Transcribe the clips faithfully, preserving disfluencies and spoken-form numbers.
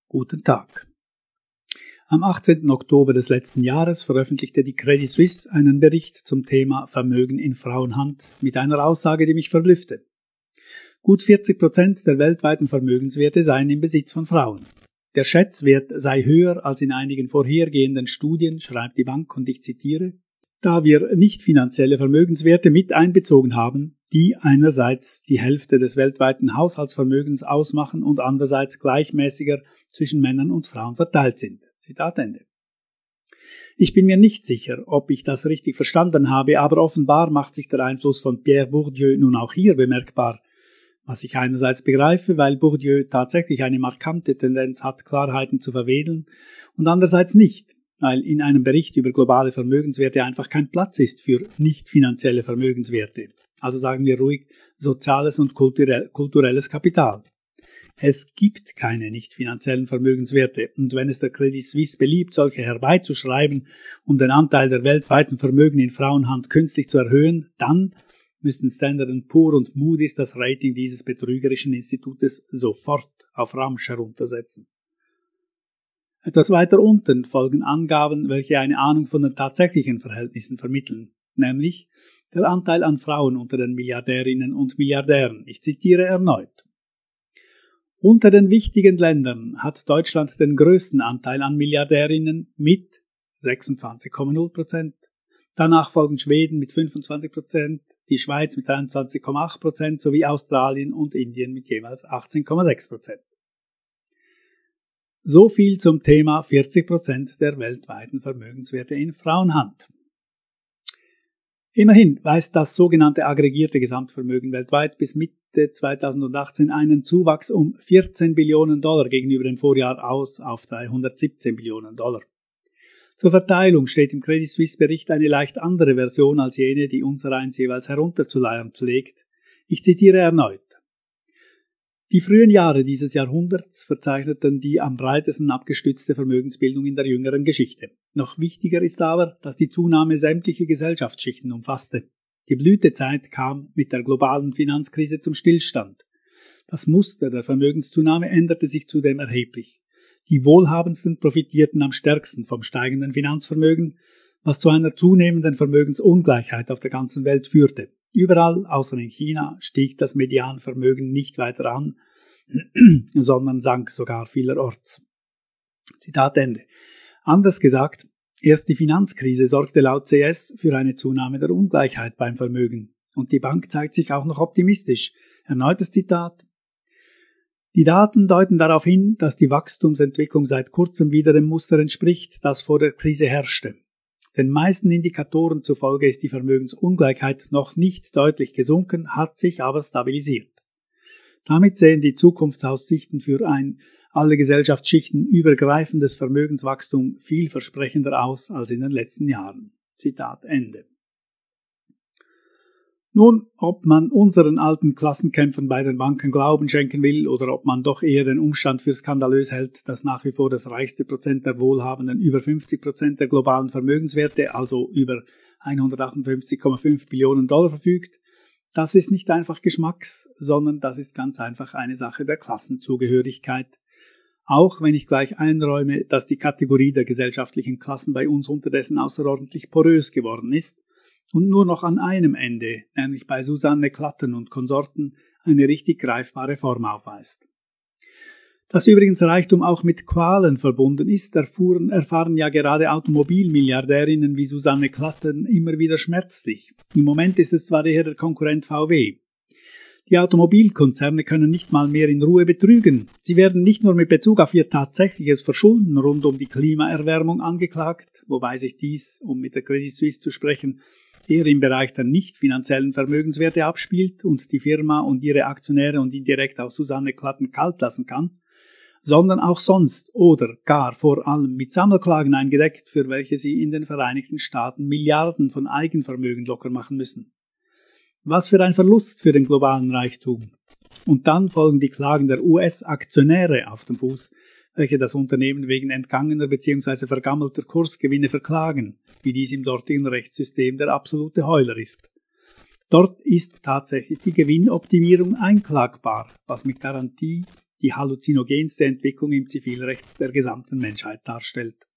Guten Tag. Am achtzehnten Oktober des letzten Jahres veröffentlichte die Credit Suisse einen Bericht zum Thema Vermögen in Frauenhand mit einer Aussage, die mich verblüffte. Gut vierzig Prozent der weltweiten Vermögenswerte seien im Besitz von Frauen. Der Schätzwert sei höher als in einigen vorhergehenden Studien, schreibt die Bank, und ich zitiere, da wir nicht finanzielle Vermögenswerte mit einbezogen haben, die einerseits die Hälfte des weltweiten Haushaltsvermögens ausmachen und andererseits gleichmäßiger zwischen Männern und Frauen verteilt sind. Zitat Ende. Ich bin mir nicht sicher, ob ich das richtig verstanden habe, aber offenbar macht sich der Einfluss von Pierre Bourdieu nun auch hier bemerkbar, was ich einerseits begreife, weil Bourdieu tatsächlich eine markante Tendenz hat, Klarheiten zu verwedeln, und andererseits nicht, weil in einem Bericht über globale Vermögenswerte einfach kein Platz ist für nicht finanzielle Vermögenswerte, also sagen wir ruhig soziales und kulturelles Kapital. Es gibt keine nicht finanziellen Vermögenswerte, und wenn es der Credit Suisse beliebt, solche herbeizuschreiben, um den Anteil der weltweiten Vermögen in Frauenhand künstlich zu erhöhen, dann müssten Standard and Poor und Moody's das Rating dieses betrügerischen Institutes sofort auf Ramsch heruntersetzen. Etwas weiter unten folgen Angaben, welche eine Ahnung von den tatsächlichen Verhältnissen vermitteln, nämlich der Anteil an Frauen unter den Milliardärinnen und Milliardären. Ich zitiere erneut. Unter den wichtigen Ländern hat Deutschland den größten Anteil an Milliardärinnen mit sechsundzwanzig Komma null Prozent. Danach folgen Schweden mit fünfundzwanzig Prozent, die Schweiz mit dreiundzwanzig Komma acht Prozent sowie Australien und Indien mit jeweils achtzehn Komma sechs Prozent. So viel zum Thema vierzig Prozent der weltweiten Vermögenswerte in Frauenhand. Immerhin weist das sogenannte aggregierte Gesamtvermögen weltweit bis Mitte zweitausendachtzehn einen Zuwachs um vierzehn Billionen Dollar gegenüber dem Vorjahr aus auf dreihundertsiebzehn Billionen Dollar. Zur Verteilung steht im Credit Suisse Bericht eine leicht andere Version als jene, die unsereins jeweils herunterzuleiern pflegt. Ich zitiere erneut. Die frühen Jahre dieses Jahrhunderts verzeichneten die am breitesten abgestützte Vermögensbildung in der jüngeren Geschichte. Noch wichtiger ist aber, dass die Zunahme sämtliche Gesellschaftsschichten umfasste. Die Blütezeit kam mit der globalen Finanzkrise zum Stillstand. Das Muster der Vermögenszunahme änderte sich zudem erheblich. Die Wohlhabendsten profitierten am stärksten vom steigenden Finanzvermögen, was zu einer zunehmenden Vermögensungleichheit auf der ganzen Welt führte. Überall, außer in China, stieg das Medianvermögen nicht weiter an, sondern sank sogar vielerorts. Zitat Ende. Anders gesagt, erst die Finanzkrise sorgte laut C S für eine Zunahme der Ungleichheit beim Vermögen. Und die Bank zeigt sich auch noch optimistisch. Erneutes Zitat. Die Daten deuten darauf hin, dass die Wachstumsentwicklung seit kurzem wieder dem Muster entspricht, das vor der Krise herrschte. Den meisten Indikatoren zufolge ist die Vermögensungleichheit noch nicht deutlich gesunken, hat sich aber stabilisiert. Damit sehen die Zukunftsaussichten für ein alle Gesellschaftsschichten übergreifendes Vermögenswachstum vielversprechender aus als in den letzten Jahren. Zitat Ende. Nun, ob man unseren alten Klassenkämpfen bei den Banken Glauben schenken will oder ob man doch eher den Umstand für skandalös hält, dass nach wie vor das reichste Prozent der Wohlhabenden über fünfzig Prozent der globalen Vermögenswerte, also über hundertachtundfünfzig Komma fünf Billionen Dollar verfügt, das ist nicht einfach Geschmacks, sondern das ist ganz einfach eine Sache der Klassenzugehörigkeit. Auch wenn ich gleich einräume, dass die Kategorie der gesellschaftlichen Klassen bei uns unterdessen außerordentlich porös geworden ist, und nur noch an einem Ende, nämlich bei Susanne Klatten und Konsorten, eine richtig greifbare Form aufweist. Dass übrigens Reichtum auch mit Qualen verbunden ist, erfuhren, erfahren ja gerade Automobilmilliardärinnen wie Susanne Klatten immer wieder schmerzlich. Im Moment ist es zwar eher der Konkurrent V W. Die Automobilkonzerne können nicht mal mehr in Ruhe betrügen. Sie werden nicht nur mit Bezug auf ihr tatsächliches Verschulden rund um die Klimaerwärmung angeklagt, wobei sich dies, um mit der Credit Suisse zu sprechen, eher im Bereich der nicht finanziellen Vermögenswerte abspielt und die Firma und ihre Aktionäre und indirekt auch Susanne Klatten kalt lassen kann, sondern auch sonst oder gar vor allem mit Sammelklagen eingedeckt, für welche sie in den Vereinigten Staaten Milliarden von Eigenvermögen locker machen müssen. Was für ein Verlust für den globalen Reichtum. Und dann folgen die Klagen der U S-Aktionäre auf dem Fuß, welche das Unternehmen wegen entgangener bzw. vergammelter Kursgewinne verklagen, wie dies im dortigen Rechtssystem der absolute Heuler ist. Dort ist tatsächlich die Gewinnoptimierung einklagbar, was mit Garantie die halluzinogenste Entwicklung im Zivilrecht der gesamten Menschheit darstellt.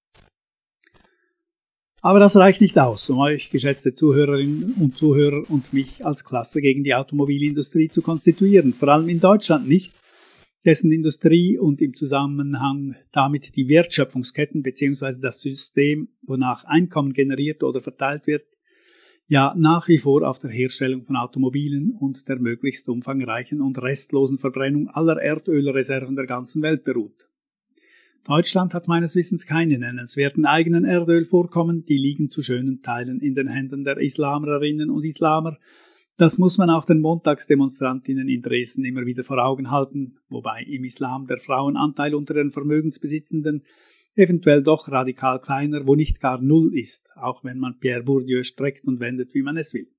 Aber das reicht nicht aus, um euch, geschätzte Zuhörerinnen und Zuhörer, und mich als Klasse gegen die Automobilindustrie zu konstituieren, vor allem in Deutschland nicht, dessen Industrie und im Zusammenhang damit die Wertschöpfungsketten bzw. das System, wonach Einkommen generiert oder verteilt wird, ja nach wie vor auf der Herstellung von Automobilen und der möglichst umfangreichen und restlosen Verbrennung aller Erdölreserven der ganzen Welt beruht. Deutschland hat meines Wissens keine nennenswerten eigenen Erdölvorkommen, die liegen zu schönen Teilen in den Händen der Islamerinnen und Islamer. Das muss man auch den Montagsdemonstrantinnen in Dresden immer wieder vor Augen halten, wobei im Islam der Frauenanteil unter den Vermögensbesitzenden eventuell doch radikal kleiner, wo nicht gar null ist, auch wenn man Pierre Bourdieu streckt und wendet, wie man es will.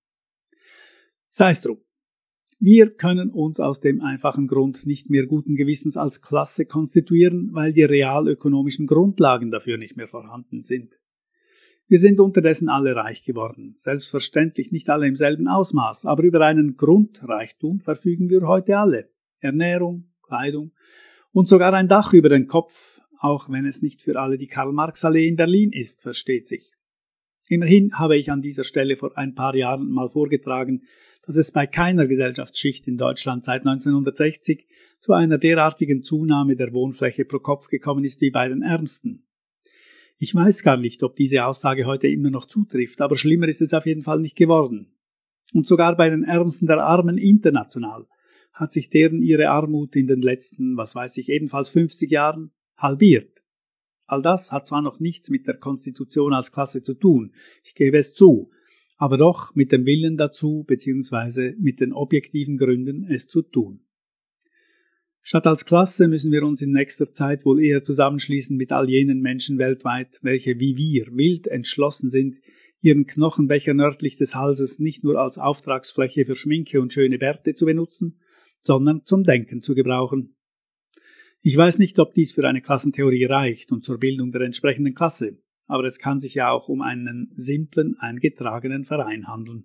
Sei es drum. Wir können uns aus dem einfachen Grund nicht mehr guten Gewissens als Klasse konstituieren, weil die realökonomischen Grundlagen dafür nicht mehr vorhanden sind. Wir sind unterdessen alle reich geworden, selbstverständlich nicht alle im selben Ausmaß, aber über einen Grundreichtum verfügen wir heute alle. Ernährung, Kleidung und sogar ein Dach über den Kopf, auch wenn es nicht für alle die Karl-Marx-Allee in Berlin ist, versteht sich. Immerhin habe ich an dieser Stelle vor ein paar Jahren mal vorgetragen, dass es bei keiner Gesellschaftsschicht in Deutschland seit neunzehnhundertsechzig zu einer derartigen Zunahme der Wohnfläche pro Kopf gekommen ist wie bei den Ärmsten. Ich weiß gar nicht, ob diese Aussage heute immer noch zutrifft, aber schlimmer ist es auf jeden Fall nicht geworden. Und sogar bei den Ärmsten der Armen international hat sich deren ihre Armut in den letzten, was weiß ich, ebenfalls fünfzig Jahren halbiert. All das hat zwar noch nichts mit der Konstitution als Klasse zu tun, ich gebe es zu, aber doch mit dem Willen dazu bzw. mit den objektiven Gründen, es zu tun. Statt als Klasse müssen wir uns in nächster Zeit wohl eher zusammenschließen mit all jenen Menschen weltweit, welche wie wir wild entschlossen sind, ihren Knochenbecher nördlich des Halses nicht nur als Auftragsfläche für Schminke und schöne Bärte zu benutzen, sondern zum Denken zu gebrauchen. Ich weiß nicht, ob dies für eine Klassentheorie reicht und zur Bildung der entsprechenden Klasse, aber es kann sich ja auch um einen simplen, eingetragenen Verein handeln.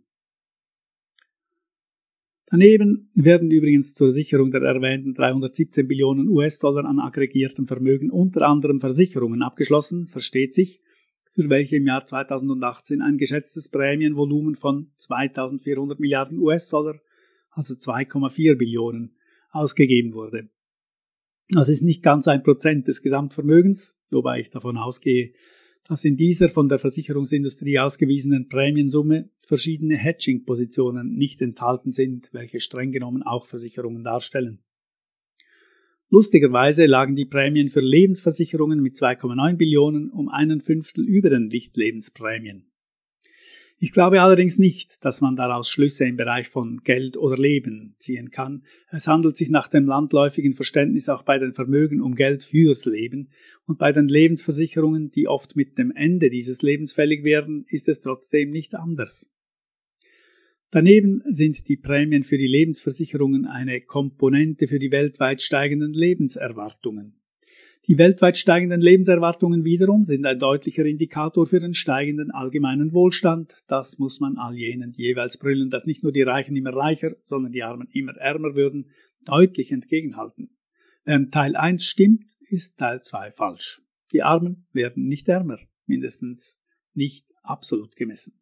Daneben werden übrigens zur Sicherung der erwähnten dreihundertsiebzehn Billionen U S-Dollar an aggregiertem Vermögen unter anderem Versicherungen abgeschlossen, versteht sich, für welche im Jahr zweitausendachtzehn ein geschätztes Prämienvolumen von zweitausendvierhundert Milliarden U S-Dollar, also zwei Komma vier Billionen, ausgegeben wurde. Das ist nicht ganz ein Prozent des Gesamtvermögens, wobei ich davon ausgehe, dass in dieser von der Versicherungsindustrie ausgewiesenen Prämiensumme verschiedene Hedging-Positionen nicht enthalten sind, welche streng genommen auch Versicherungen darstellen. Lustigerweise lagen die Prämien für Lebensversicherungen mit zwei Komma neun Billionen um einen Fünftel über den Lichtlebensprämien. Ich glaube allerdings nicht, dass man daraus Schlüsse im Bereich von Geld oder Leben ziehen kann. Es handelt sich nach dem landläufigen Verständnis auch bei den Vermögen um Geld fürs Leben, und bei den Lebensversicherungen, die oft mit dem Ende dieses Lebens fällig werden, ist es trotzdem nicht anders. Daneben sind die Prämien für die Lebensversicherungen eine Komponente für die weltweit steigenden Lebenserwartungen. Die weltweit steigenden Lebenserwartungen wiederum sind ein deutlicher Indikator für den steigenden allgemeinen Wohlstand. Das muss man all jenen, die jeweils brüllen, dass nicht nur die Reichen immer reicher, sondern die Armen immer ärmer würden, deutlich entgegenhalten. Während Teil eins stimmt, ist Teil zwei falsch. Die Armen werden nicht ärmer, mindestens nicht absolut gemessen.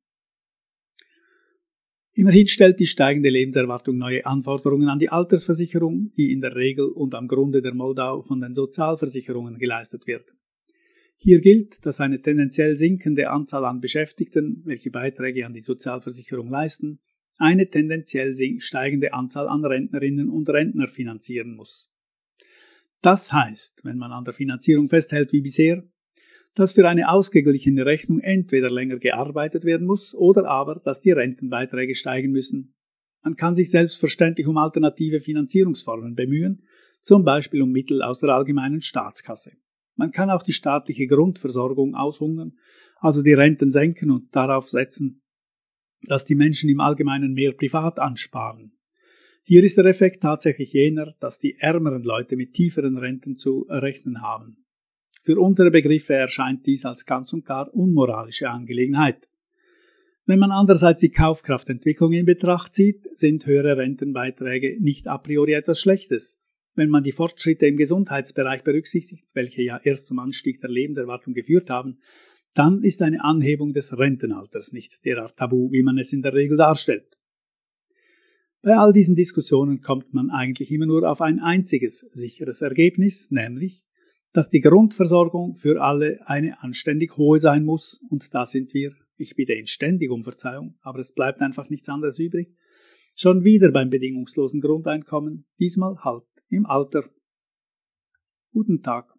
Immerhin stellt die steigende Lebenserwartung neue Anforderungen an die Altersversicherung, die in der Regel und am Grunde der Moldau von den Sozialversicherungen geleistet wird. Hier gilt, dass eine tendenziell sinkende Anzahl an Beschäftigten, welche Beiträge an die Sozialversicherung leisten, eine tendenziell steigende Anzahl an Rentnerinnen und Rentner finanzieren muss. Das heißt, wenn man an der Finanzierung festhält wie bisher, dass für eine ausgeglichene Rechnung entweder länger gearbeitet werden muss oder aber, dass die Rentenbeiträge steigen müssen. Man kann sich selbstverständlich um alternative Finanzierungsformen bemühen, zum Beispiel um Mittel aus der allgemeinen Staatskasse. Man kann auch die staatliche Grundversorgung aushungern, also die Renten senken und darauf setzen, dass die Menschen im Allgemeinen mehr privat ansparen. Hier ist der Effekt tatsächlich jener, dass die ärmeren Leute mit tieferen Renten zu rechnen haben. Für unsere Begriffe erscheint dies als ganz und gar unmoralische Angelegenheit. Wenn man andererseits die Kaufkraftentwicklung in Betracht zieht, sind höhere Rentenbeiträge nicht a priori etwas Schlechtes. wenn man die Fortschritte im Gesundheitsbereich berücksichtigt, welche ja erst zum Anstieg der Lebenserwartung geführt haben, dann ist eine Anhebung des Rentenalters nicht derart tabu, wie man es in der Regel darstellt. Bei all diesen Diskussionen kommt man eigentlich immer nur auf ein einziges sicheres Ergebnis, nämlich, dass die Grundversorgung für alle eine anständig hohe sein muss, und da sind wir, ich bitte inständig um Verzeihung, aber es bleibt einfach nichts anderes übrig, schon wieder beim bedingungslosen Grundeinkommen, diesmal halt im Alter. Guten Tag.